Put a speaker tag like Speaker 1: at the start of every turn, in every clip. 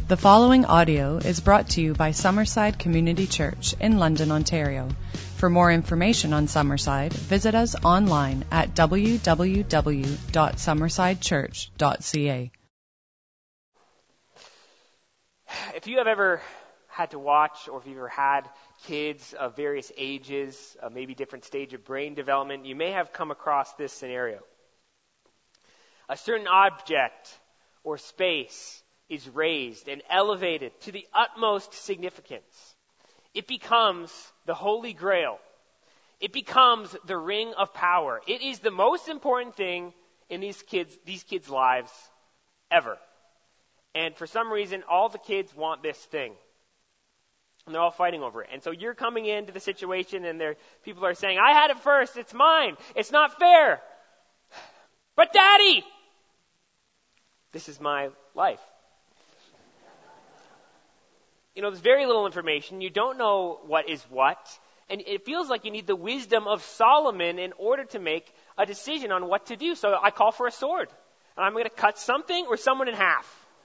Speaker 1: The following audio is brought to you by Summerside Community Church in London, Ontario. For more information on Summerside, visit us online at www.summersidechurch.ca.
Speaker 2: If you have ever had to watch, or if you've ever had kids of various ages, maybe different stage of brain development, you may have come across this scenario. A certain object or space is raised and elevated to the utmost significance. It becomes the Holy Grail. It becomes the ring of power. It is the most important thing in these kids' lives ever. And for some reason, all the kids want this thing. And they're all fighting over it. And so you're coming into the situation and people are saying, I had it first, it's mine, it's not fair. But Daddy, this is my life. You know, there's very little information. You don't know what is what. And it feels like you need the wisdom of Solomon in order to make a decision on what to do. So I call for a sword. And I'm going to cut something or someone in half.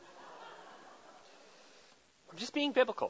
Speaker 2: I'm just being biblical.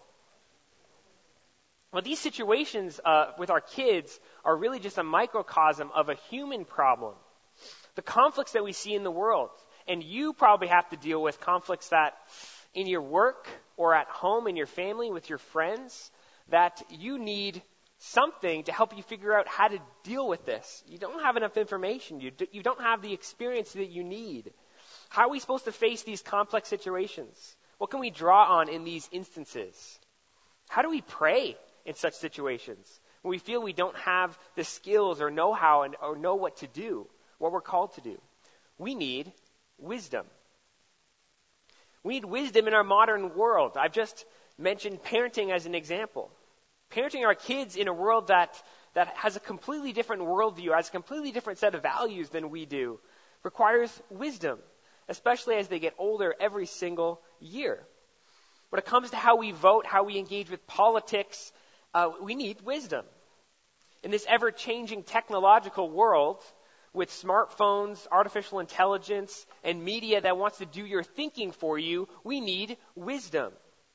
Speaker 2: Well, these situations with our kids are really just a microcosm of a human problem. The conflicts that we see in the world. And you probably have to deal with conflicts that in your work or at home in your family with your friends, that you need something to help you figure out how to deal with this. You don't have enough information. You don't have the experience that you need. How are we supposed to face these complex situations? What can we draw on in these instances? How do we pray in such situations when we feel we don't have the skills or know-how or know what to do, what we're called to do? We need wisdom. We need wisdom in our modern world. I've just mentioned parenting as an example. Parenting our kids in a world that has a completely different worldview, has a completely different set of values than we do, requires wisdom, especially as they get older every single year. When it comes to how we vote, how we engage with politics, we need wisdom. In this ever-changing technological world, with smartphones, artificial intelligence, and media that wants to do your thinking for you, we need wisdom.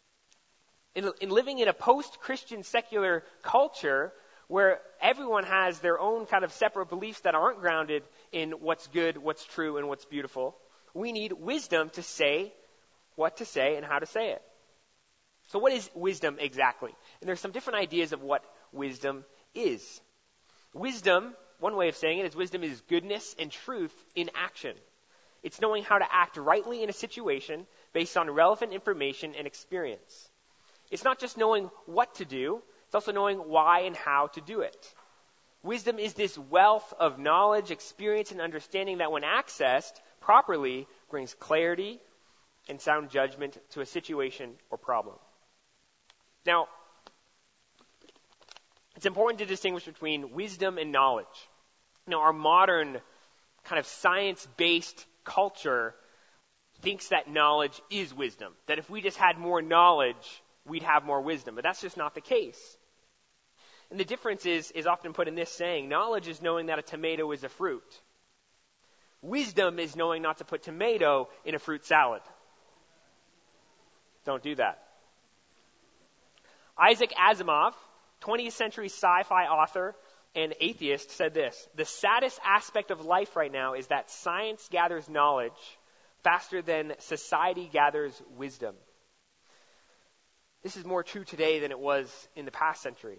Speaker 2: In living in a post-Christian secular culture where everyone has their own kind of separate beliefs that aren't grounded in what's good, what's true, and what's beautiful, we need wisdom to say what to say and how to say it. So what is wisdom exactly? And there's some different ideas of what wisdom is. Wisdom, one way of saying it is wisdom is goodness and truth in action. It's knowing how to act rightly in a situation based on relevant information and experience. It's not just knowing what to do, it's also knowing why and how to do it. Wisdom is this wealth of knowledge, experience, and understanding that when accessed properly brings clarity and sound judgment to a situation or problem. Now, it's important to distinguish between wisdom and knowledge. Now, our modern kind of science-based culture thinks that knowledge is wisdom. That if we just had more knowledge, we'd have more wisdom. But that's just not the case. And the difference is often put in this saying, knowledge is knowing that a tomato is a fruit. Wisdom is knowing not to put tomato in a fruit salad. Don't do that. Isaac Asimov, 20th century sci-fi author and atheist, said this: the saddest aspect of life right now is that science gathers knowledge faster than society gathers wisdom. This is more true today than it was in the past century.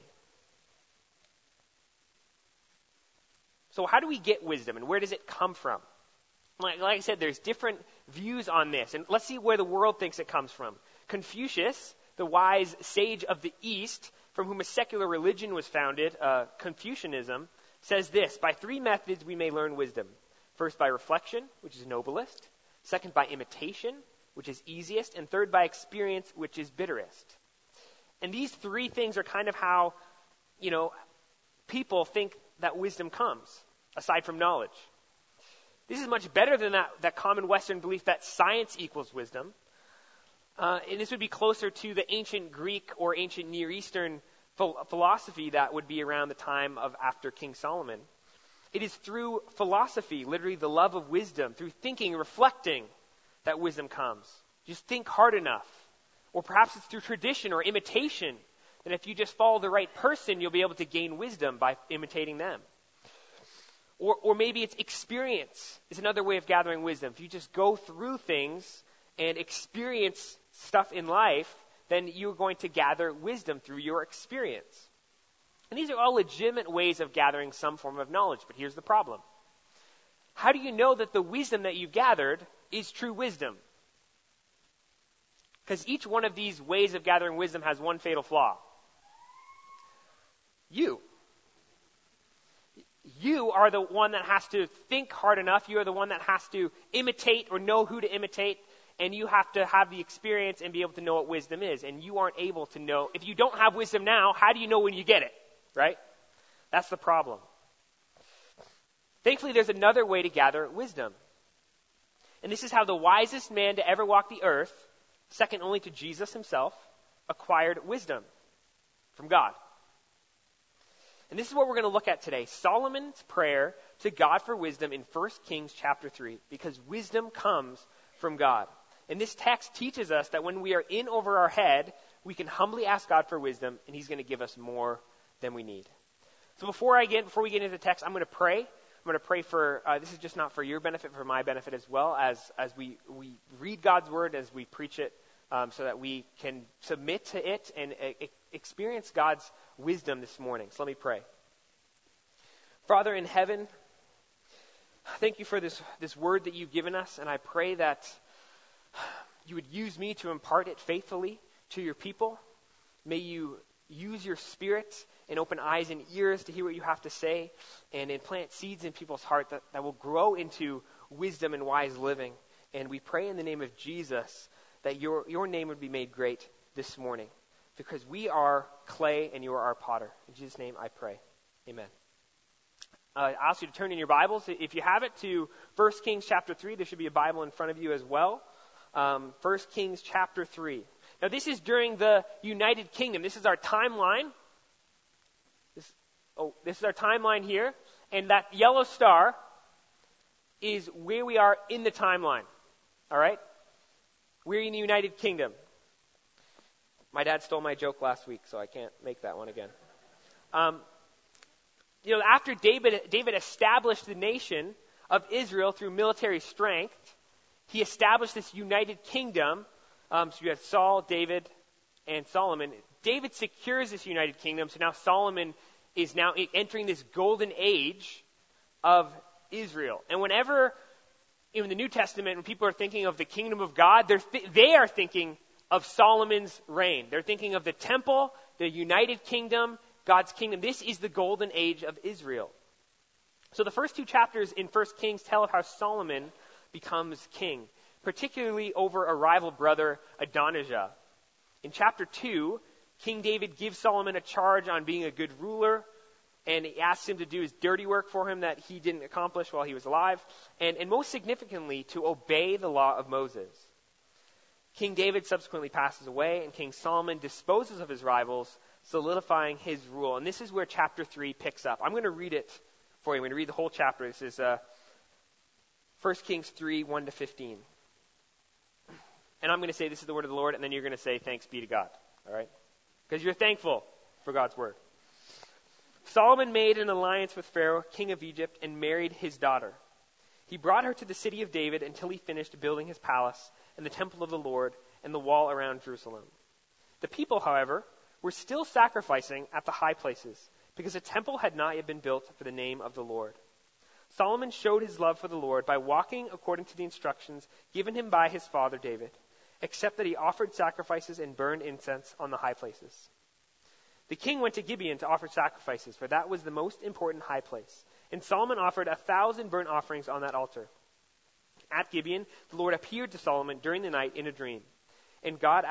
Speaker 2: So how do we get wisdom, and where does it come from? Like I said, there's different views on this, and let's see where the world thinks it comes from. Confucius, the wise sage of the East, from whom a secular religion was founded, Confucianism, says this: by three methods we may learn wisdom. First, by reflection, which is noblest. Second, by imitation, which is easiest. And third, by experience, which is bitterest. And these three things are kind of how, people think that wisdom comes, aside from knowledge. This is much better than that common Western belief that science equals wisdom. And this would be closer to the ancient Greek or ancient Near Eastern philosophy that would be around the time of after King Solomon. It is through philosophy, literally the love of wisdom, through thinking, reflecting, that wisdom comes. Just think hard enough. Or perhaps it's through tradition or imitation, that if you just follow the right person, you'll be able to gain wisdom by imitating them. Or maybe it's experience is another way of gathering wisdom. If you just go through things and experience stuff in life, then you're going to gather wisdom through your experience. And these are all legitimate ways of gathering some form of knowledge. But here's the problem. How do you know that the wisdom that you've gathered is true wisdom? Because each one of these ways of gathering wisdom has one fatal flaw. You are the one that has to think hard enough. You are the one that has to imitate or know who to imitate. And you have to have the experience and be able to know what wisdom is. And you aren't able to know. If you don't have wisdom now, how do you know when you get it? Right? That's the problem. Thankfully, there's another way to gather wisdom. And this is how the wisest man to ever walk the earth, second only to Jesus himself, acquired wisdom from God. And this is what we're going to look at today. Solomon's prayer to God for wisdom in 1 Kings chapter 3. Because wisdom comes from God. And this text teaches us that when we are in over our head, we can humbly ask God for wisdom, and he's going to give us more than we need. So before we get into the text, I'm going to pray. I'm going to pray for, this is just not for your benefit, for my benefit as well, as we read God's word, as we preach it, so that we can submit to it and experience God's wisdom this morning. So let me pray. Father in heaven, thank you for this word that you've given us, and I pray that you would use me to impart it faithfully to your people. May you use your Spirit and open eyes and ears to hear what you have to say, and implant seeds in people's heart that will grow into wisdom and wise living. And we pray in the name of Jesus that your name would be made great this morning, because we are clay and you are our potter. In Jesus' name I pray. Amen. I ask you to turn in your Bibles, if you have it, to 1 Kings chapter 3. There should be a Bible in front of you as well. 1 Kings chapter 3. Now this is during the United Kingdom. This is our timeline. This is our timeline here. And that yellow star is where we are in the timeline. All right? We're in the United Kingdom. My dad stole my joke last week, so I can't make that one again. After David established the nation of Israel through military strength, he established this United Kingdom. So you have Saul, David, and Solomon. David secures this United Kingdom, so now Solomon is now entering this golden age of Israel. And whenever in the New Testament, when people are thinking of the kingdom of God, they are thinking of Solomon's reign. They're thinking of the temple, the United Kingdom, God's kingdom. This is the golden age of Israel. So the first two chapters in 1 Kings tell of how Solomon becomes king, particularly over a rival brother, Adonijah. In chapter 2, King David gives Solomon a charge on being a good ruler, and he asks him to do his dirty work for him that he didn't accomplish while he was alive, and most significantly, to obey the law of Moses. King David subsequently passes away, and King Solomon disposes of his rivals, solidifying his rule. And this is where chapter 3 picks up. I'm going to read it for you. I'm going to read the whole chapter. This is 1 Kings 3, 1 to 15. And I'm going to say, this is the word of the Lord, and then you're going to say, thanks be to God. All right? Because you're thankful for God's word. Solomon made an alliance with Pharaoh, king of Egypt, and married his daughter. He brought her to the city of David until he finished building his palace and the temple of the Lord and the wall around Jerusalem. The people, however, were still sacrificing at the high places because a temple had not yet been built for the name of the Lord. Solomon showed his love for the Lord by walking according to the instructions given him by his father David, except that he offered sacrifices and burned incense on the high places. The king went to Gibeon to offer sacrifices, for that was the most important high place. And Solomon offered 1,000 burnt offerings on that altar. At Gibeon, the Lord appeared to Solomon during the night in a dream. And God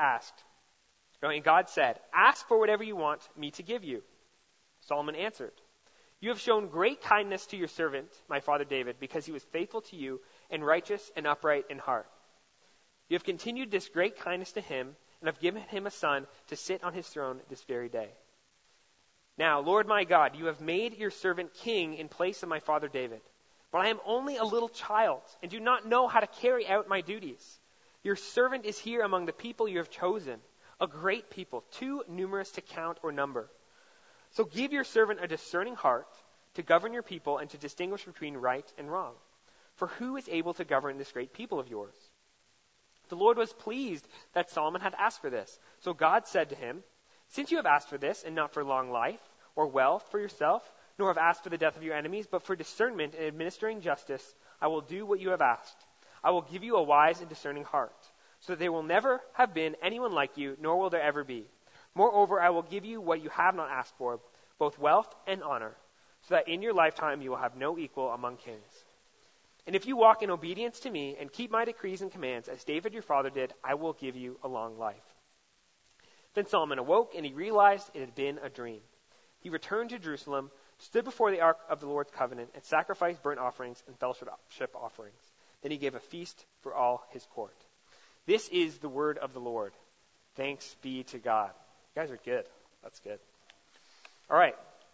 Speaker 2: said, "Ask for whatever you want me to give you." Solomon answered, "You have shown great kindness to your servant, my father David, because he was faithful to you and righteous and upright in heart. You have continued this great kindness to him and have given him a son to sit on his throne this very day. Now, Lord my God, you have made your servant king in place of my father David. But I am only a little child and do not know how to carry out my duties. Your servant is here among the people you have chosen, a great people, too numerous to count or number. So give your servant a discerning heart to govern your people and to distinguish between right and wrong. For who is able to govern this great people of yours?" The Lord was pleased that Solomon had asked for this. So God said to him, "Since you have asked for this, and not for long life, or wealth for yourself, nor have asked for the death of your enemies, but for discernment and administering justice, I will do what you have asked. I will give you a wise and discerning heart, so that there will never have been anyone like you, nor will there ever be. Moreover, I will give you what you have not asked for, both wealth and honor, so that in your lifetime you will have no equal among kings. And if you walk in obedience to me and keep my decrees and commands, as David your father did, I will give you a long life." Then Solomon awoke, and he realized it had been a dream. He returned to Jerusalem, stood before the ark of the Lord's covenant, and sacrificed burnt offerings and fellowship offerings. Then he gave a feast for all his court. This is the word of the Lord. Thanks be to God. You guys are good. That's good. All right.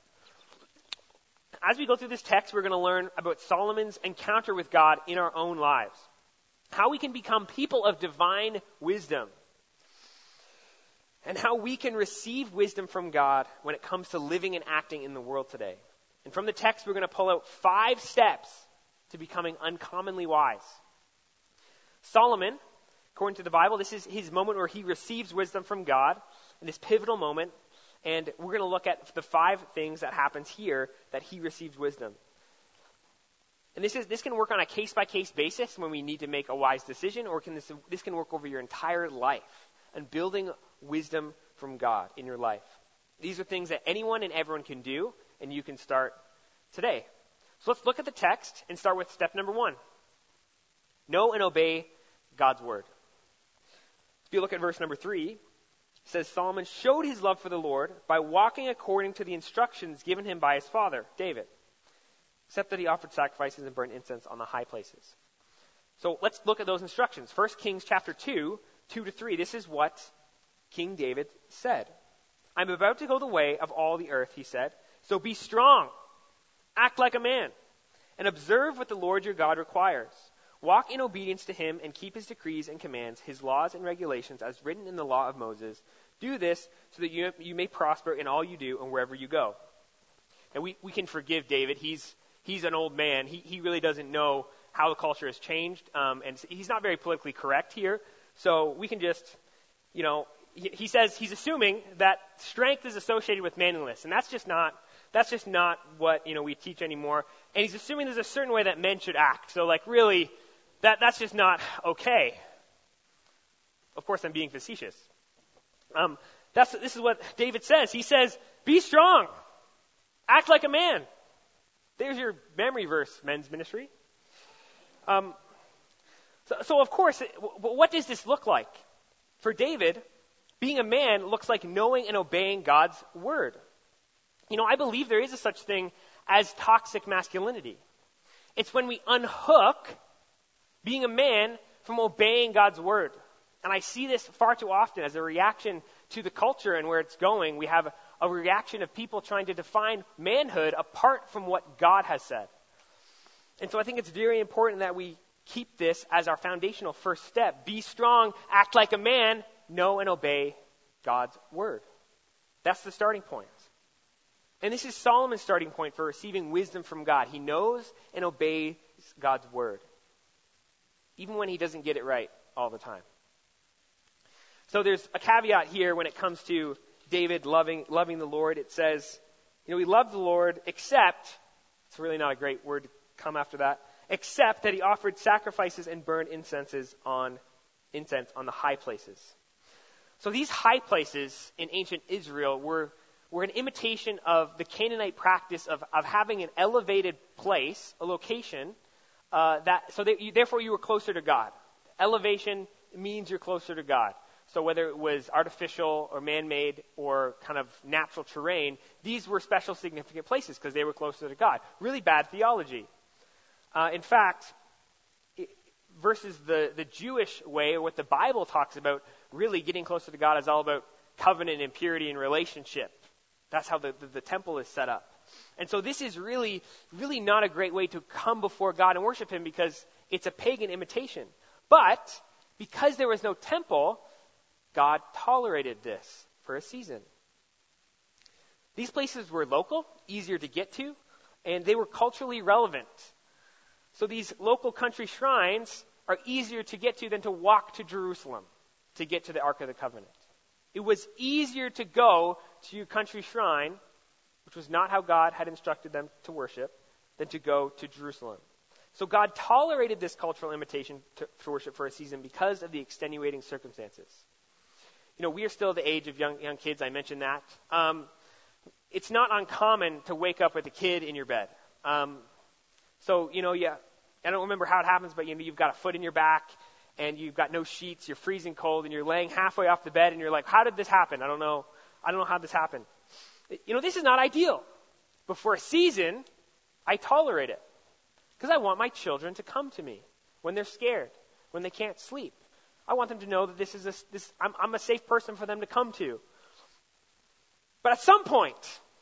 Speaker 2: As we go through this text, we're going to learn about Solomon's encounter with God in our own lives. How we can become people of divine wisdom. And how we can receive wisdom from God when it comes to living and acting in the world today. And from the text, we're going to pull out 5 steps to becoming uncommonly wise. Solomon, according to the Bible, this is his moment where he receives wisdom from God, in this pivotal moment. And we're going to look at the 5 things that happens here that he receives wisdom. And this can work on a case-by-case basis when we need to make a wise decision, or this can work over your entire life and building wisdom from God in your life. These are things that anyone and everyone can do, and you can start today. So let's look at the text and start with step number 1. Know and obey God's word. If you look at verse number 3, it says, Solomon showed his love for the Lord by walking according to the instructions given him by his father, David, except that he offered sacrifices and burned incense on the high places. So let's look at those instructions. 1 Kings chapter 2, 2-3. This is what King David said. I'm about to go the way of all the earth, he said. So be strong, act like a man, and observe what the Lord your God requires. Walk in obedience to him and keep his decrees and commands, his laws and regulations as written in the law of Moses. Do this so that you may prosper in all you do and wherever you go. And we can forgive David. He's an old man. He really doesn't know how the culture has changed. And he's not very politically correct here. So we can just, he says he's assuming that strength is associated with manliness. And that's just not what, we teach anymore. And he's assuming there's a certain way that men should act. So really, that's just not okay. Of course, I'm being facetious. This is what David says. He says, be strong. Act like a man. There's your memory verse, men's ministry. So of course, what does this look like? For David, being a man looks like knowing and obeying God's word. I believe there is a such thing as toxic masculinity. It's when we unhook being a man from obeying God's word. And I see this far too often as a reaction to the culture and where it's going. We have a reaction of people trying to define manhood apart from what God has said. And so I think it's very important that we keep this as our foundational first step. Be strong, act like a man, know and obey God's word. That's the starting point. And this is Solomon's starting point for receiving wisdom from God. He knows and obeys God's word, even when he doesn't get it right all the time. So there's a caveat here when it comes to David loving the Lord. It says, he loved the Lord except, it's really not a great word to come after that, except that he offered sacrifices and burned incense on the high places. So these high places in ancient Israel were an imitation of the Canaanite practice of having an elevated place, a location, therefore you were closer to God. Elevation means you're closer to God. So whether it was artificial or man-made or kind of natural terrain, these were special significant places because they were closer to God. Really bad theology. In fact, versus the Jewish way, or what the Bible talks about, really getting closer to God is all about covenant and purity and relationship. That's how the temple is set up. And so this is really, really not a great way to come before God and worship him because it's a pagan imitation. But because there was no temple, God tolerated this for a season. These places were local, easier to get to, and they were culturally relevant. So these local country shrines are easier to get to than to walk to Jerusalem to get to the Ark of the Covenant. It was easier to go to your country shrine, which was not how God had instructed them to worship, than to go to Jerusalem. So God tolerated this cultural invitation to worship for a season because of the extenuating circumstances. We are still the age of young kids. I mentioned that. It's not uncommon to wake up with a kid in your bed. I don't remember how it happens, but you've got a foot in your back and you've got no sheets, you're freezing cold, and you're laying halfway off the bed and you're like, how did this happen? I don't know how this happened. This is not ideal. But for a season, I tolerate it because I want my children to come to me when they're scared, when they can't sleep. I want them to know that I'm a safe person for them to come to. But at some point,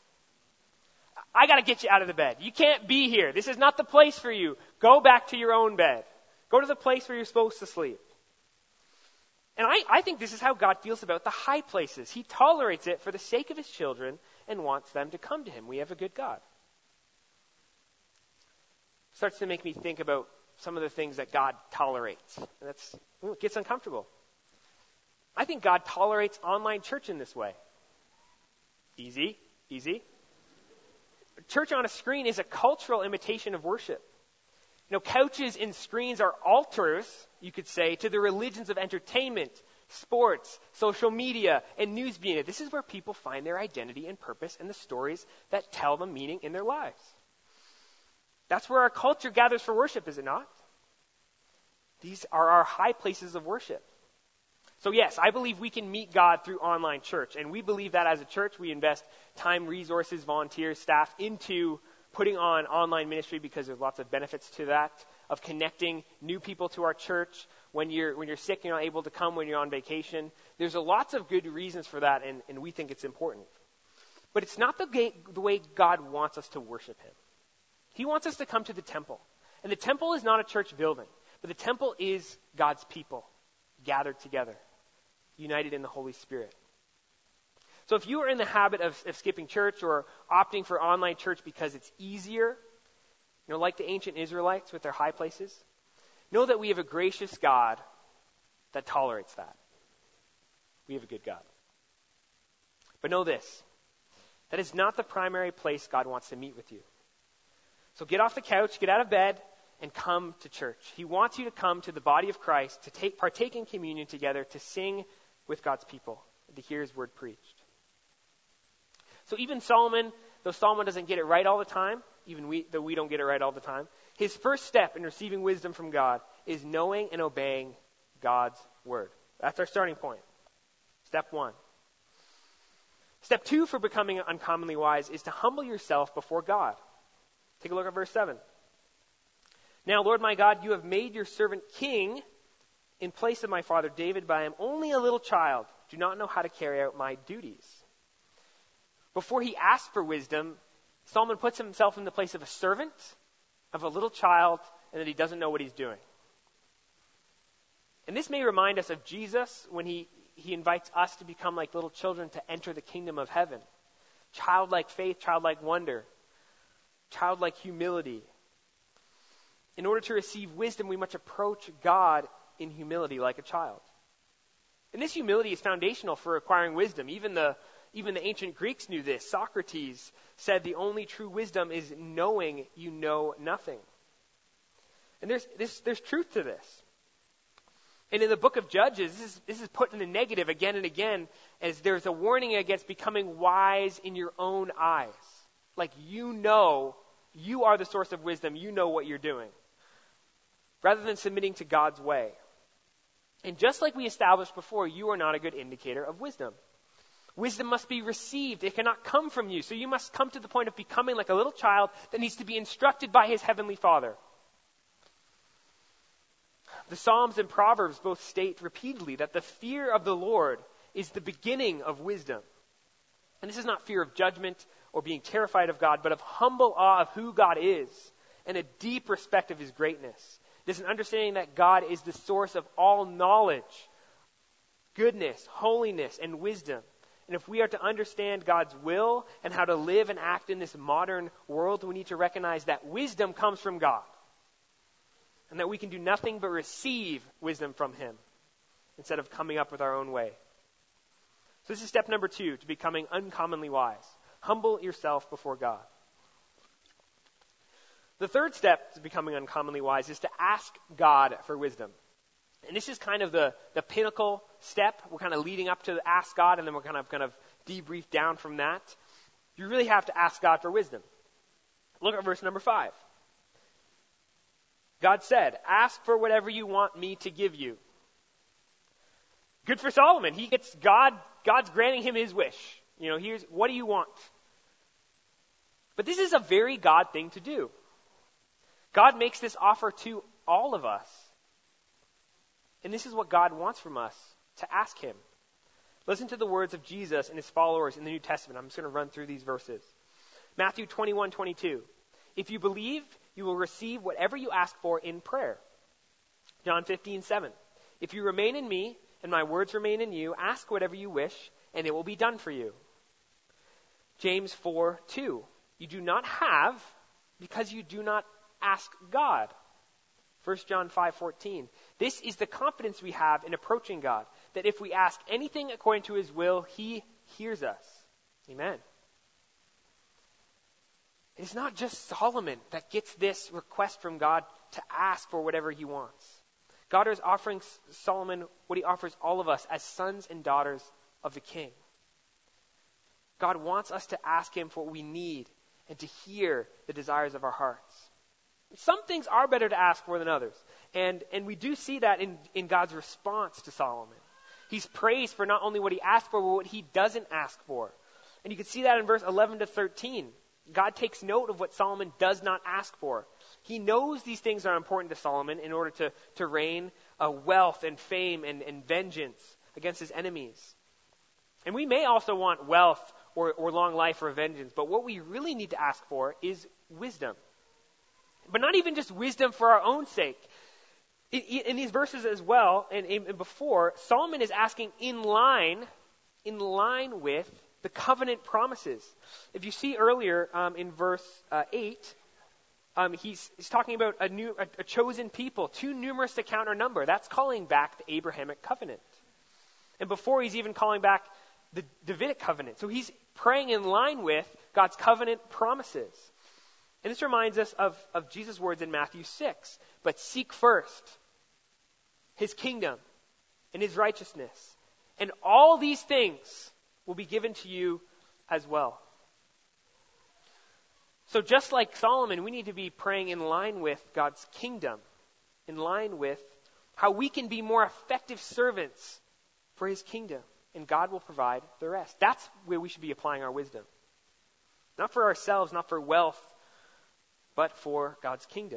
Speaker 2: I got to get you out of the bed. You can't be here. This is not the place for you. Go back to your own bed. Go to the place where you're supposed to sleep. And I think this is how God feels about the high places. He tolerates it for the sake of his children and wants them to come to him. We have a good God. It starts to make me think about some of the things that God tolerates. And it gets uncomfortable. I think God tolerates online church in this way. Easy. Church on a screen is a cultural imitation of worship. Couches and screens are altars, you could say, to the religions of entertainment, sports, social media, and news media. This is where people find their identity and purpose and the stories that tell them meaning in their lives. That's where our culture gathers for worship, is it not? These are our high places of worship. So yes, I believe we can meet God through online church, and we believe that as a church we invest time, resources, volunteers, staff into putting on online ministry because there's lots of benefits to that, of connecting new people to our church. When you're sick, you're not able to come when you're on vacation. There's lots of good reasons for that, and we think it's important. But it's not the way God wants us to worship him. He wants us to come to the temple. And the temple is not a church building, but the temple is God's people gathered together, united in the Holy Spirit. So if you are in the habit of skipping church or opting for online church because it's easier, like the ancient Israelites with their high places, know that we have a gracious God that tolerates that. We have a good God. But know this, that is not the primary place God wants to meet with you. So get off the couch, get out of bed, and come to church. He wants you to come to the body of Christ, to partake in communion together, to sing with God's people, to hear his word preached. So even Solomon, though Solomon doesn't get it right all the time, though we don't get it right all the time, his first step in receiving wisdom from God is knowing and obeying God's word. That's our starting point. Step 1. Step 2 for becoming uncommonly wise is to humble yourself before God. Take a look at verse 7. Now, Lord my God, you have made your servant king in place of my father David, but I am only a little child, do not know how to carry out my duties. Before he asks for wisdom, Solomon puts himself in the place of a servant, of a little child, and that he doesn't know what he's doing. And this may remind us of Jesus when he invites us to become like little children to enter the kingdom of heaven. Childlike faith, childlike wonder, childlike humility. In order to receive wisdom, we must approach God in humility like a child. And this humility is foundational for acquiring wisdom. Even the ancient Greeks knew this. Socrates said the only true wisdom is knowing you know nothing. And there's truth to this. And in the book of Judges, this is put in the negative again and again, as there's a warning against becoming wise in your own eyes. Like you are the source of wisdom, you know what you're doing. Rather than submitting to God's way. And just like we established before, you are not a good indicator of wisdom. Wisdom must be received. It cannot come from you. So you must come to the point of becoming like a little child that needs to be instructed by his heavenly Father. The Psalms and Proverbs both state repeatedly that the fear of the Lord is the beginning of wisdom. And this is not fear of judgment or being terrified of God, but of humble awe of who God is and a deep respect of his greatness. It is an understanding that God is the source of all knowledge goodness, holiness, and wisdom. And if we are to understand God's will and how to live and act in this modern world, we need to recognize that wisdom comes from God. And that we can do nothing but receive wisdom from him instead of coming up with our own way. So this is step number 2 to becoming uncommonly wise. Humble yourself before God. The third step to becoming uncommonly wise is to ask God for wisdom. And this is kind of the pinnacle step. We're kind of leading up to ask God, and then we're kind of debrief down from that. You really have to ask God for wisdom. Look at verse number 5. God said, ask for whatever you want me to give you. Good for Solomon. He gets God's granting him his wish. Here's what do you want? But this is a very God thing to do. God makes this offer to all of us. And this is what God wants from us, to ask him. Listen to the words of Jesus and his followers in the New Testament. I'm just going to run through these verses. Matthew 21:22. If you believe, you will receive whatever you ask for in prayer. John 15:7. If you remain in me and my words remain in you, ask whatever you wish, and it will be done for you. James 4:2. You do not have because you do not ask God. 1 John 5:14. This is the confidence we have in approaching God, that if we ask anything according to his will, he hears us. Amen. It's not just Solomon that gets this request from God to ask for whatever he wants. God is offering Solomon what he offers all of us as sons and daughters of the King. God wants us to ask him for what we need and to hear the desires of our hearts. Some things are better to ask for than others. And we do see that in God's response to Solomon. He's praised for not only what he asked for, but what he doesn't ask for. And you can see that in verse 11 to 13. God takes note of what Solomon does not ask for. He knows these things are important to Solomon in order to reign wealth and fame and vengeance against his enemies. And we may also want wealth or long life or vengeance, but what we really need to ask for is wisdom. But not even just wisdom for our own sake. In these verses as well, and before, Solomon is asking in line with the covenant promises. If you see earlier in verse 8, he's talking about a chosen people, too numerous to count or number. That's calling back the Abrahamic covenant. And before, he's even calling back the Davidic covenant. So he's praying in line with God's covenant promises. And this reminds us of Jesus' words in Matthew 6. But seek first his kingdom and his righteousness, and all these things will be given to you as well. So just like Solomon, we need to be praying in line with God's kingdom, in line with how we can be more effective servants for his kingdom, and God will provide the rest. That's where we should be applying our wisdom. Not for ourselves, not for wealth, but for God's kingdom.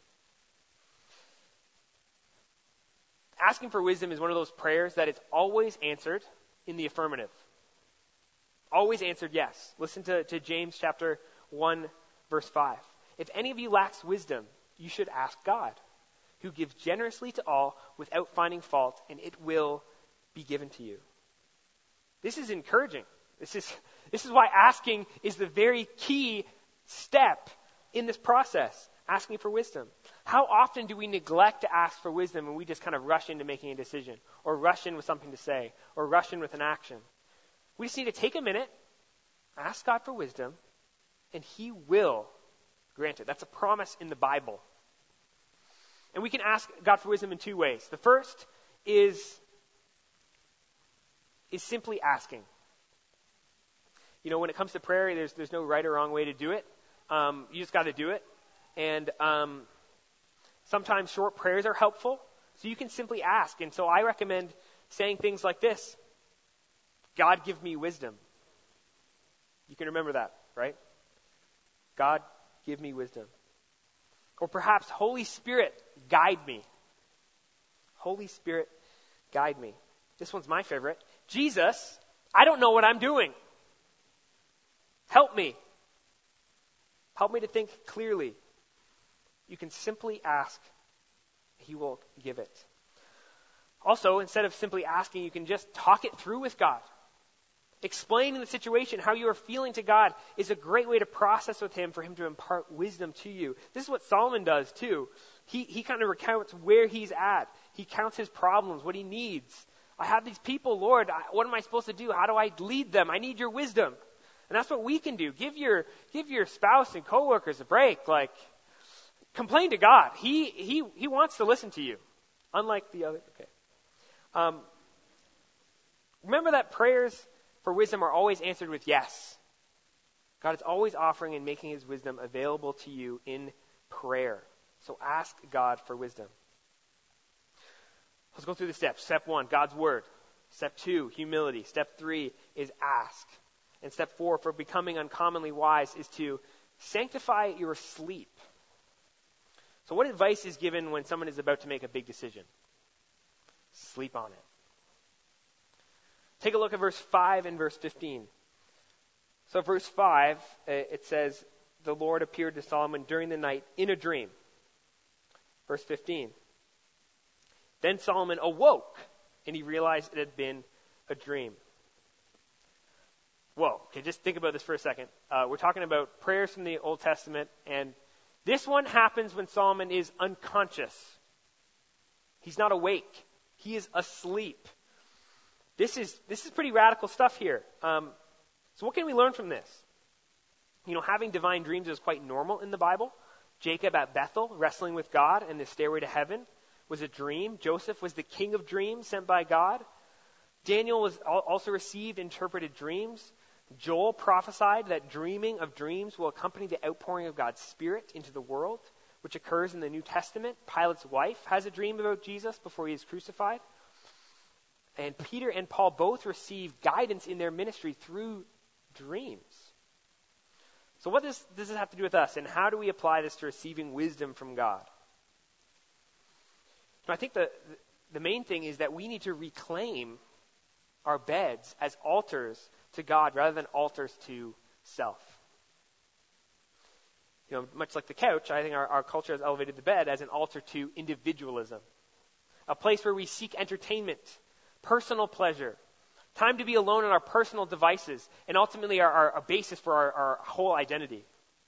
Speaker 2: Asking for wisdom is one of those prayers that is always answered in the affirmative. Always answered yes. Listen to James chapter 1, verse 5. If any of you lacks wisdom, you should ask God, who gives generously to all without finding fault, and it will be given to you. This is encouraging. This is why asking is the very key step in this process, asking for wisdom. How often do we neglect to ask for wisdom and we just kind of rush into making a decision, or rush in with something to say, or rush in with an action? We just need to take a minute, ask God for wisdom, and he will grant it. That's a promise in the Bible. And we can ask God for wisdom in two ways. The first is simply asking. When it comes to prayer, there's no right or wrong way to do it. You just got to do it. And sometimes short prayers are helpful, so you can simply ask. And so I recommend saying things like this: God, give me wisdom. You can remember that, right? God, give me wisdom. Or perhaps, Holy Spirit, guide me. Holy Spirit, guide me. This one's my favorite. Jesus, I don't know what I'm doing. Help me. Help me to think clearly. You can simply ask. He will give it. Also, instead of simply asking, you can just talk it through with God. Explaining the situation, how you are feeling to God, is a great way to process with him for him to impart wisdom to you. This is what Solomon does too. He kind of recounts where he's at. He counts his problems, what he needs. I have these people, Lord. What am I supposed to do? How do I lead them? I need your wisdom. And that's what we can do. Give your spouse and coworkers a break. Like, complain to God. He wants to listen to you. Unlike the other. Okay. Remember that prayers for wisdom are always answered with yes. God is always offering and making his wisdom available to you in prayer. So ask God for wisdom. Let's go through the steps. Step 1, God's word. Step 2, humility. Step 3 is ask. And step 4, for becoming uncommonly wise, is to sanctify your sleep. So what advice is given when someone is about to make a big decision? Sleep on it. Take a look at verse 5 and verse 15. So verse 5, it says, the Lord appeared to Solomon during the night in a dream. Verse 15. Then Solomon awoke, and he realized it had been a dream. Whoa, okay, just think about this for a second. We're talking about prayers from the Old Testament, and this one happens when Solomon is unconscious. He's not awake. He is asleep. This is pretty radical stuff here. So what can we learn from this? You know, having divine dreams is quite normal in the Bible. Jacob at Bethel, wrestling with God and the stairway to heaven, was a dream. Joseph was the king of dreams sent by God. Daniel was also received interpreted dreams. Joel prophesied that dreaming of dreams will accompany the outpouring of God's Spirit into the world, which occurs in the New Testament. Pilate's wife has a dream about Jesus before he is crucified. And Peter and Paul both received guidance in their ministry through dreams. So what does this have to do with us, and how do we apply this to receiving wisdom from God? I think the main thing is that we need to reclaim our beds as altars to God rather than altars to self. You know, much like the couch, I think our culture has elevated the bed as an altar to individualism. A place where we seek entertainment, personal pleasure, time to be alone on our personal devices, and ultimately our basis for our whole identity.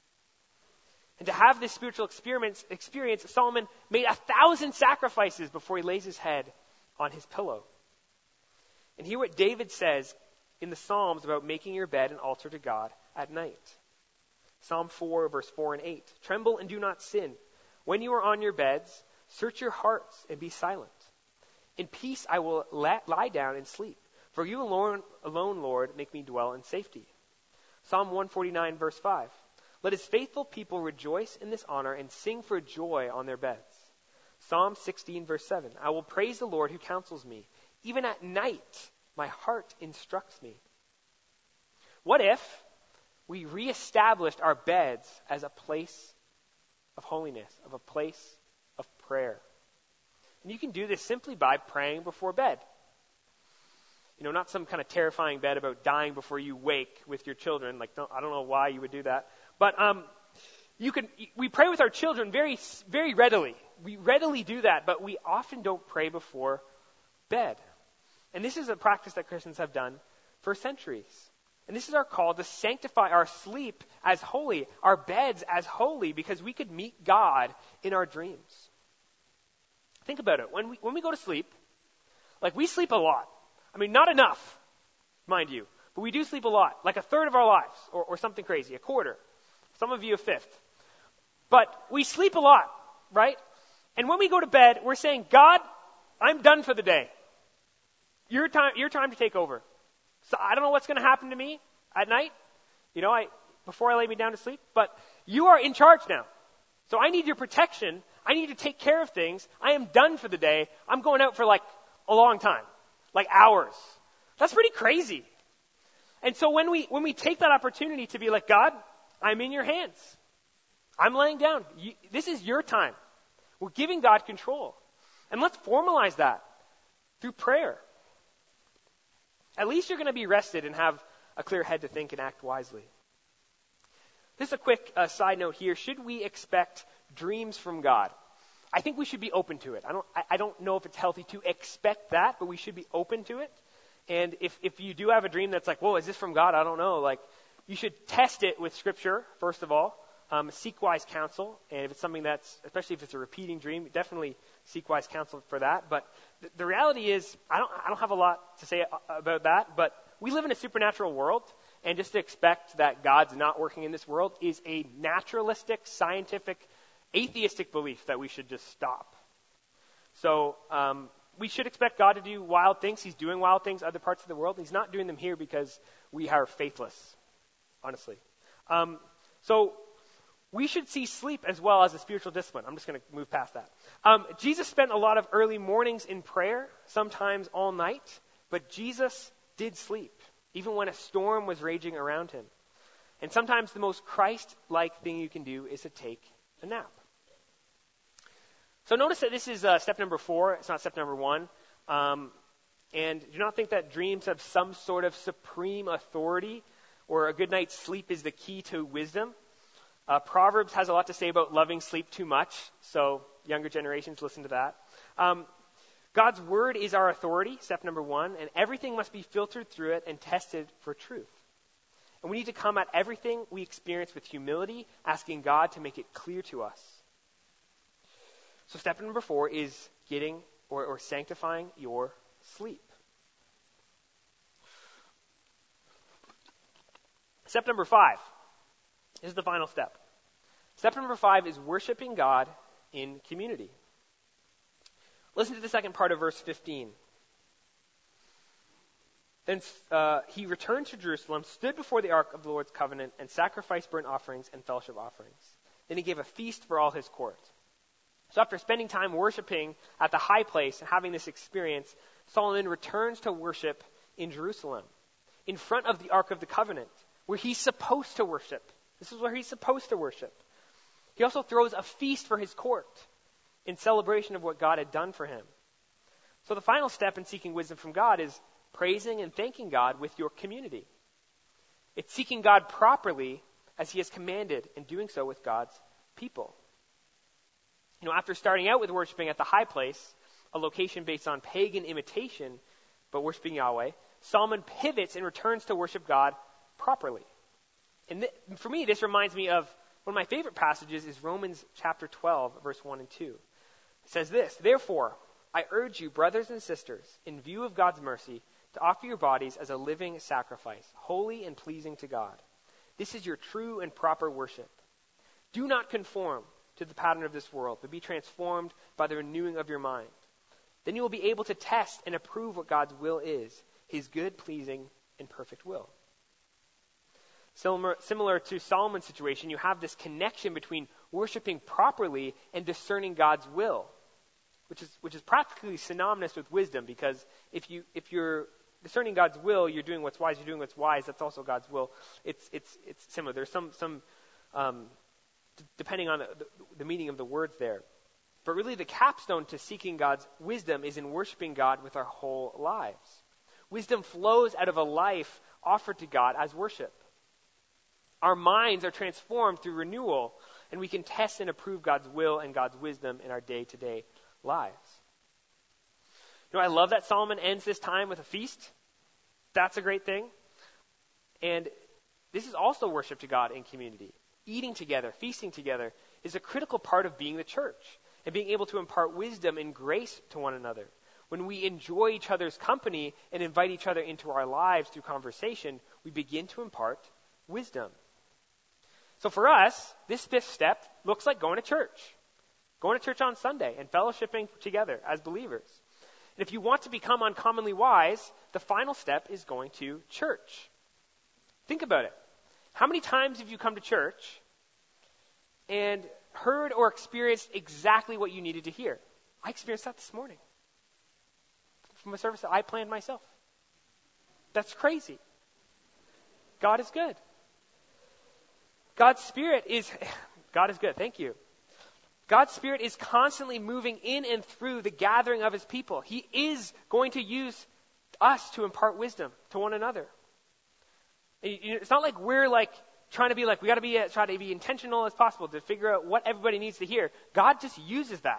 Speaker 2: And to have this spiritual experience, Solomon made 1,000 sacrifices before he lays his head on his pillow. And hear what David says in the Psalms about making your bed an altar to God at night. Psalm 4, verse 4 and 8. Tremble and do not sin. When you are on your beds, search your hearts and be silent. In peace I will lie down and sleep. For you alone, Lord, make me dwell in safety. Psalm 149, verse 5. Let his faithful people rejoice in this honor and sing for joy on their beds. Psalm 16, verse 7. I will praise the Lord who counsels me. Even at night, my heart instructs me. What if we reestablished our beds as a place of holiness, of a place of prayer? And you can do this simply by praying before bed. You know, not some kind of terrifying bed about dying before you wake with your children. Like, I don't know why you would do that. But we pray with our children very, very readily. We readily do that, but we often don't pray before bed. And this is a practice that Christians have done for centuries. And this is our call to sanctify our sleep as holy, our beds as holy, because we could meet God in our dreams. Think about it. When we go to sleep, like we sleep a lot. I mean, not enough, mind you, but we do sleep a lot, like a third of our lives, or something crazy, a quarter. Some of you a fifth. But we sleep a lot, right? And when we go to bed, we're saying, God, I'm done for the day. Your time to take over. So I don't know what's going to happen to me at night, before I lay me down to sleep, but you are in charge now. So I need your protection. I need to take care of things. I am done for the day. I'm going out for like a long time, like hours. That's pretty crazy. And so when we take that opportunity to be like, God, I'm in your hands. I'm laying down. This is your time. We're giving God control. And let's formalize that through prayer. At least you're going to be rested and have a clear head to think and act wisely. Just a quick side note here. Should we expect dreams from God? I think we should be open to it. I don't know if it's healthy to expect that, but we should be open to it. And if you do have a dream that's like, whoa, is this from God? I don't know. Like, you should test it with Scripture, first of all. Seek wise counsel. And if it's something that's, especially if it's a repeating dream, definitely seek wise counsel for that. But the reality is, I don't have a lot to say about that, but we live in a supernatural world. And just to expect that God's not working in this world is a naturalistic, scientific, atheistic belief that we should just stop. So we should expect God to do wild things. He's doing wild things in other parts of the world. He's not doing them here because we are faithless, honestly. So we should see sleep as well as a spiritual discipline. I'm just going to move past that. Jesus spent a lot of early mornings in prayer, sometimes all night, but Jesus did sleep, even when a storm was raging around him. And sometimes the most Christ-like thing you can do is to take a nap. So notice that this is step number 4. It's not step number 1. And do not think that dreams have some sort of supreme authority or a good night's sleep is the key to wisdom. Proverbs has a lot to say about loving sleep too much. So younger generations, listen to that. God's word is our authority, step number 1. And everything must be filtered through it and tested for truth. And we need to come at everything we experience with humility, asking God to make it clear to us. So step number 4 is getting or sanctifying your sleep. Step number 5 is the final step. Step number 5 is worshiping God in community. Listen to the second part of verse 15. Then he returned to Jerusalem, stood before the ark of the Lord's covenant, and sacrificed burnt offerings and fellowship offerings. Then he gave a feast for all his court. So after spending time worshiping at the high place and having this experience, Solomon returns to worship in Jerusalem, in front of the Ark of the Covenant, where he's supposed to worship. This is where he's supposed to worship. He also throws a feast for his court in celebration of what God had done for him. So the final step in seeking wisdom from God is praising and thanking God with your community. It's seeking God properly as he has commanded and doing so with God's people. You know, after starting out with worshiping at the high place, a location based on pagan imitation, but worshiping Yahweh, Solomon pivots and returns to worship God properly. And for me, this reminds me of one of my favorite passages is Romans chapter 12, verse 1 and 2. It says this, "Therefore, I urge you, brothers and sisters, in view of God's mercy, to offer your bodies as a living sacrifice, holy and pleasing to God. This is your true and proper worship. Do not conform to the pattern of this world, but be transformed by the renewing of your mind. Then you will be able to test and approve what God's will is, his good, pleasing, and perfect will." Similar to Solomon's situation, you have this connection between worshiping properly and discerning God's will, which is practically synonymous with wisdom, because if you're discerning God's will, you're doing what's wise. You're doing what's wise. That's also God's will. It's similar. There's some depending on the meaning of the words there. But really the capstone to seeking God's wisdom is in worshiping God with our whole lives. Wisdom flows out of a life offered to God as worship. Our minds are transformed through renewal, and we can test and approve God's will and God's wisdom in our day-to-day lives. You know, I love that Solomon ends this time with a feast. That's a great thing. And this is also worship to God in community. Eating together, feasting together is a critical part of being the church and being able to impart wisdom and grace to one another. When we enjoy each other's company and invite each other into our lives through conversation, we begin to impart wisdom. So for us, this 5th step looks like going to church. Going to church on Sunday and fellowshipping together as believers. And if you want to become uncommonly wise, the final step is going to church. Think about it. How many times have you come to church and heard or experienced exactly what you needed to hear? I experienced that this morning from a service that I planned myself. That's crazy. God is good. God is good. Thank you. God's Spirit is constantly moving in and through the gathering of his people. He is going to use us to impart wisdom to one another. It's not like we're trying to be we got to try to be intentional as possible to figure out what everybody needs to hear. God just uses that.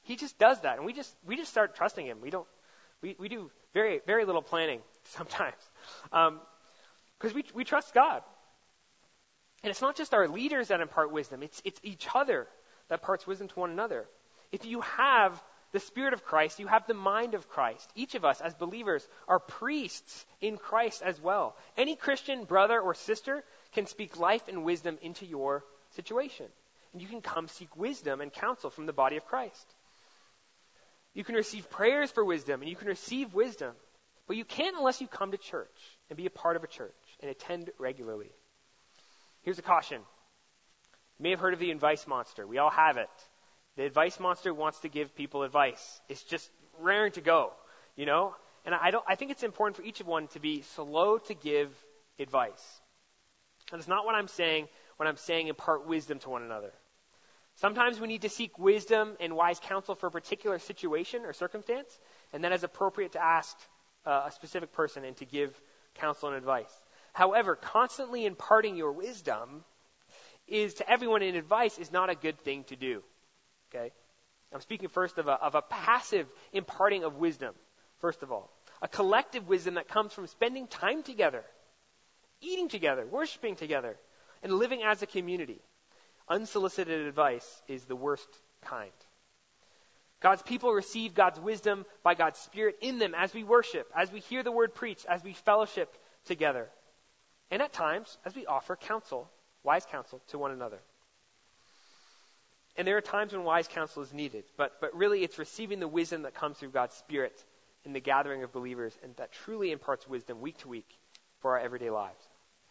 Speaker 2: He just does that, and we just start trusting him. We do very, very little planning sometimes, because we trust God. And it's not just our leaders that impart wisdom; it's each other that imparts wisdom to one another. If you have the Spirit of Christ, you have the mind of Christ. Each of us as believers are priests in Christ as well. Any Christian brother or sister can speak life and wisdom into your situation. And you can come seek wisdom and counsel from the body of Christ. You can receive prayers for wisdom, and you can receive wisdom. But you can't unless you come to church and be a part of a church and attend regularly. Here's a caution. You may have heard of the advice monster. We all have it. The advice monster wants to give people advice. It's just raring to go, you know? And I think it's important for each of one to be slow to give advice. And it's not what I'm saying when I'm saying impart wisdom to one another. Sometimes we need to seek wisdom and wise counsel for a particular situation or circumstance, and then as appropriate to ask a specific person and to give counsel and advice. However, constantly imparting your wisdom to everyone in advice is not a good thing to do. Okay? I'm speaking first of a passive imparting of wisdom, first of all. A collective wisdom that comes from spending time together, eating together, worshiping together, and living as a community. Unsolicited advice is the worst kind. God's people receive God's wisdom by God's Spirit in them as we worship, as we hear the word preached, as we fellowship together. And at times, as we offer counsel, wise counsel, to one another. And there are times when wise counsel is needed, but really it's receiving the wisdom that comes through God's Spirit in the gathering of believers, and that truly imparts wisdom week to week for our everyday lives.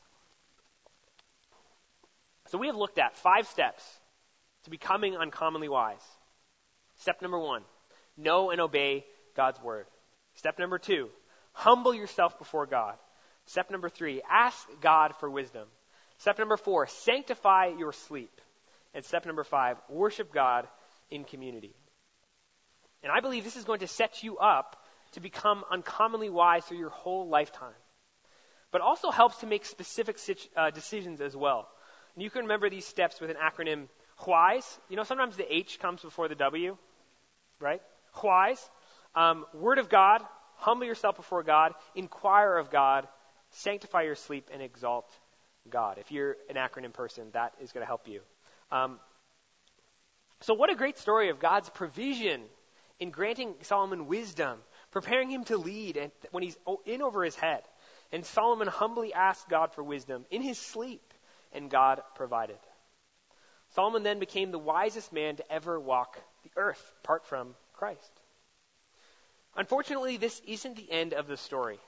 Speaker 2: So we have looked at 5 steps to becoming uncommonly wise. Step number 1, know and obey God's word. Step number 2, humble yourself before God. Step number 3, ask God for wisdom. Step number 4, sanctify your sleep. And step number 5, worship God in community. And I believe this is going to set you up to become uncommonly wise through your whole lifetime. But also helps to make specific decisions as well. And you can remember these steps with an acronym, WHYS. You know, sometimes the H comes before the W, right? WHYS. Word of God, humble yourself before God, inquire of God, sanctify your sleep, and exalt God. If you're an acronym person, that is going to help you. So what a great story of God's provision in granting Solomon wisdom, preparing him to lead and when he's in over his head. And Solomon humbly asked God for wisdom in his sleep, and God provided. Solomon then became the wisest man to ever walk the earth, apart from Christ. Unfortunately, this isn't the end of the story.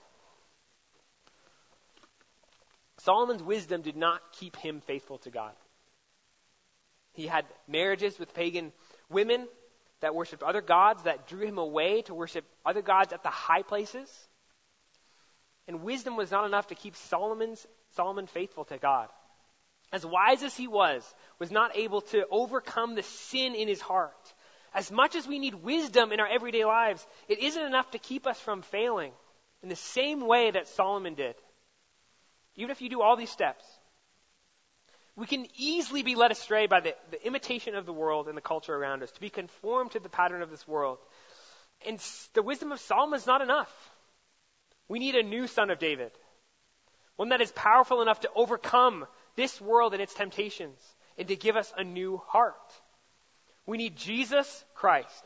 Speaker 2: Solomon's wisdom did not keep him faithful to God. He had marriages with pagan women that worshipped other gods, that drew him away to worship other gods at the high places. And wisdom was not enough to keep Solomon faithful to God. As wise as he was not able to overcome the sin in his heart. As much as we need wisdom in our everyday lives, it isn't enough to keep us from failing in the same way that Solomon did. Even if you do all these steps, we can easily be led astray by the imitation of the world and the culture around us, to be conformed to the pattern of this world. And the wisdom of Solomon is not enough. We need a new son of David, one that is powerful enough to overcome this world and its temptations, and to give us a new heart. We need Jesus Christ.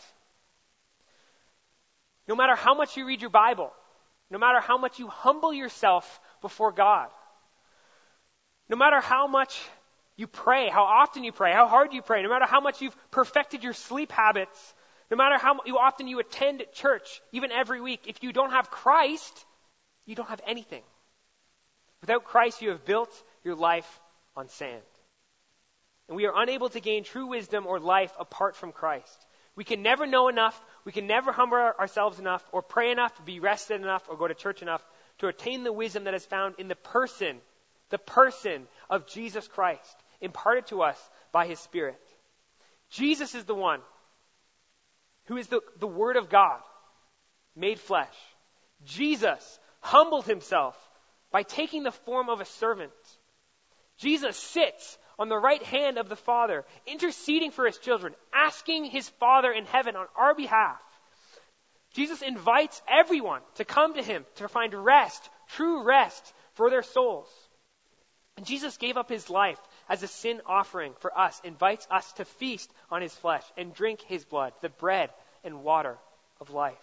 Speaker 2: No matter how much you read your Bible, no matter how much you humble yourself before God, no matter how much you pray, how often you pray, how hard you pray, no matter how much you've perfected your sleep habits, no matter how often you attend church, even every week, if you don't have Christ, you don't have anything. Without Christ, you have built your life on sand. And we are unable to gain true wisdom or life apart from Christ. We can never know enough, we can never humble ourselves enough, or pray enough, be rested enough, or go to church enough to attain the wisdom that is found in the person of Jesus Christ, imparted to us by his Spirit. Jesus is the one who is the Word of God made flesh. Jesus humbled himself by taking the form of a servant. Jesus sits on the right hand of the Father, interceding for his children, asking his Father in heaven on our behalf. Jesus invites everyone to come to him to find rest, true rest for their souls. And Jesus gave up his life as a sin offering for us, invites us to feast on his flesh and drink his blood, the bread and water of life.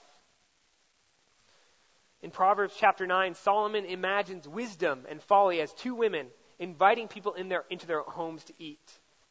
Speaker 2: In Proverbs chapter 9, Solomon imagines wisdom and folly as two women inviting people into their homes to eat.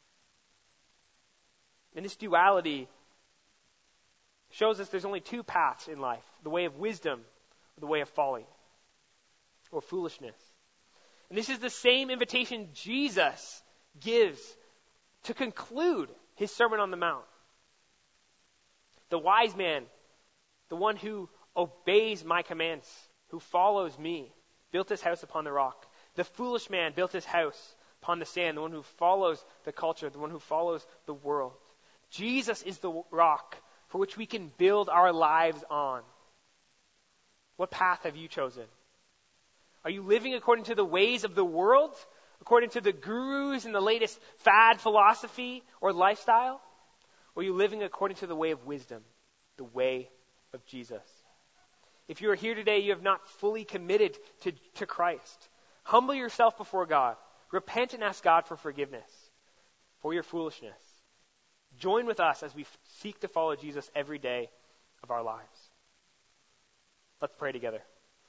Speaker 2: And this duality shows us there's only two paths in life, the way of wisdom or the way of folly or foolishness. And this is the same invitation Jesus gives to conclude his Sermon on the Mount. The wise man, the one who obeys my commands, who follows me, built his house upon the rock. The foolish man built his house upon the sand, the one who follows the culture, the one who follows the world. Jesus is the rock for which we can build our lives on. What path have you chosen? Are you living according to the ways of the world? According to the gurus and the latest fad philosophy or lifestyle? Or are you living according to the way of wisdom, the way of Jesus? If you are here today, you have not fully committed to Christ. Humble yourself before God. Repent and ask God for forgiveness for your foolishness. Join with us as we seek to follow Jesus every day of our lives. Let's pray together.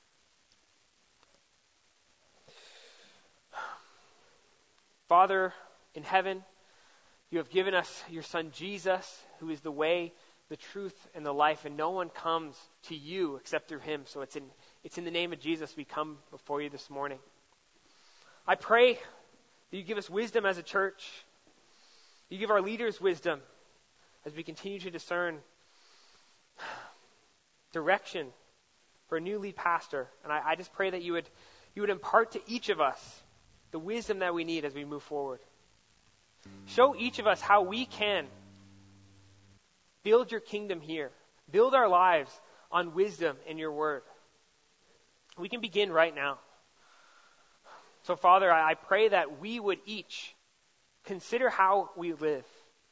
Speaker 2: Father in heaven, you have given us your Son Jesus, who is the way, the truth, and the life, and no one comes to you except through him. So it's in the name of Jesus we come before you this morning. I pray that you give us wisdom as a church. You give our leaders wisdom as we continue to discern direction for a new lead pastor. And I just pray that you would impart to each of us the wisdom that we need as we move forward. Show each of us how we can build your kingdom here. Build our lives on wisdom in your word. We can begin right now. So, Father, I pray that we would each consider how we live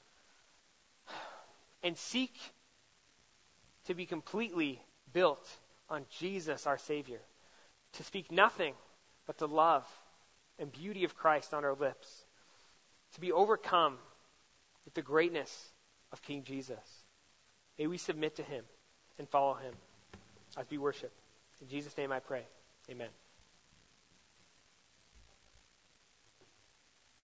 Speaker 2: and seek to be completely built on Jesus, our Savior. To speak nothing but the love and beauty of Christ on our lips. To be overcome with the greatness of King Jesus. May we submit to him and follow him as we worship. In Jesus' name I pray. Amen.